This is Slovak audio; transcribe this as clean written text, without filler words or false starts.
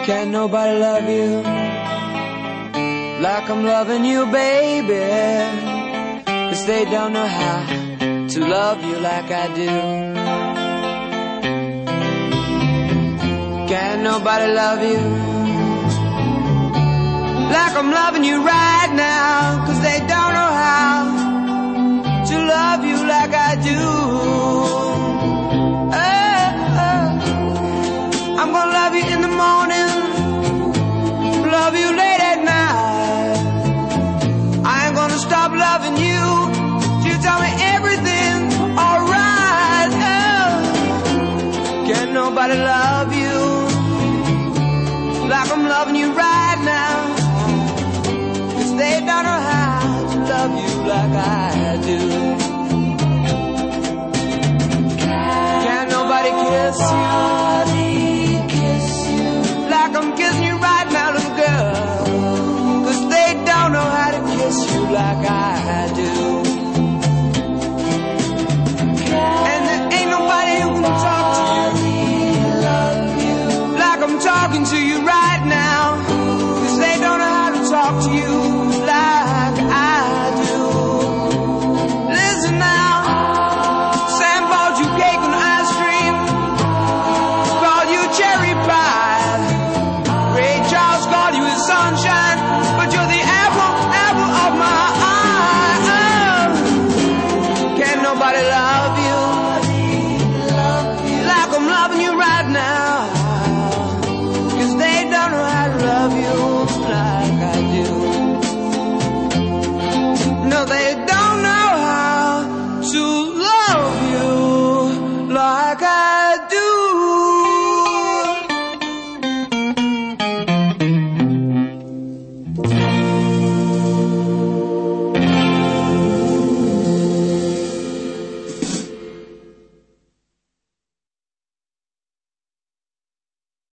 Can't nobody love you like I'm loving you, baby. 'Cause they don't know how to love you like I do. Can't nobody love you like I'm loving you right now. 'Cause they don't know how to love you like I do. I'm gonna love you in the morning, love you late at night. I ain't gonna stop loving you till you tell me everything's alright. Can't nobody love you like I'm loving you right now. 'Cause they don't know how to love you like I do. Can't nobody kiss you like I'm kissing you right now, little girl. 'Cause they don't know how to kiss you like I do. And there ain't nobody who can talk to you like I'm talking to you right now. 'Cause they don't know how to talk to you like I do. Listen now, Sam bought you cake and ice cream, bought you cherry pie. Ray Charles called you his sunshine, but you're the apple of my eye. Can't nobody love you like I'm loving you right now.